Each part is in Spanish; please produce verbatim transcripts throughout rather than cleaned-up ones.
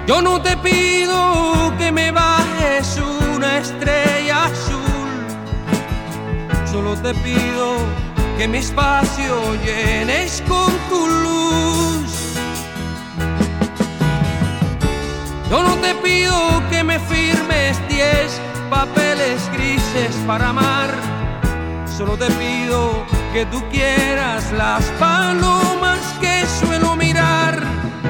Yo no te pido que me bajes una estrella azul, solo te pido que mi espacio llenes con tu luz. Yo no te pido que me firmes diez papeles grises para amar, solo te pido que tú quieras las palomas que suelo mirar.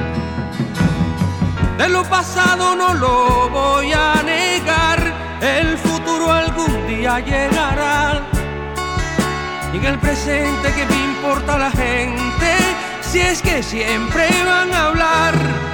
De lo pasado no lo voy a negar, el futuro algún día llegará. Y en el presente, ¿qué me importa la gente si es que siempre van a hablar?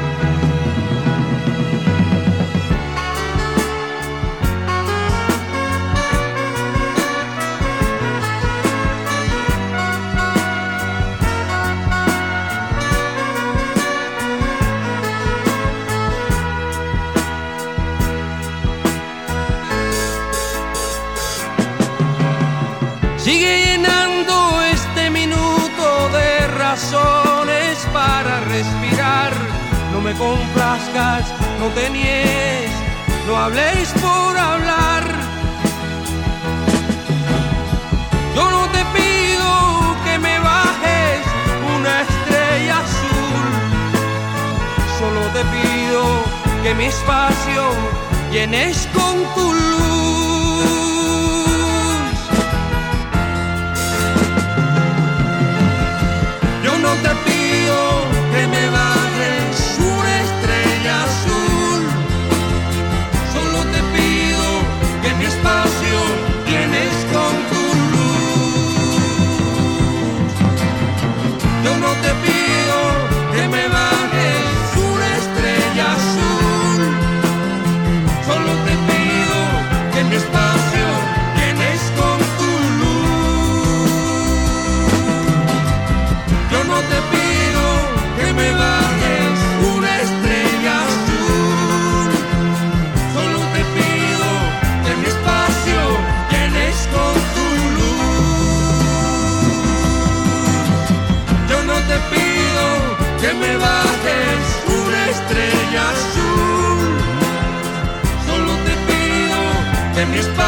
Sigue llenando este minuto de razones para respirar. No me complazcas, no te niegues, no hables por hablar. Yo no te pido que me bajes una estrella azul, solo te pido que mi espacio llenes con tu luz. No te pido que me bajes una estrella azul, solo te pido que mi espacio llenes con tu luz. Yo no te pido que me bajes una estrella azul, solo te pido que mi espacio llenes con tu luz. Yo no te pido que me bajes una estrella azul, solo te pido que mi espacio llenes con tu luz. Yo no te pido que me bajes una estrella azul, solo te pido que mi espacio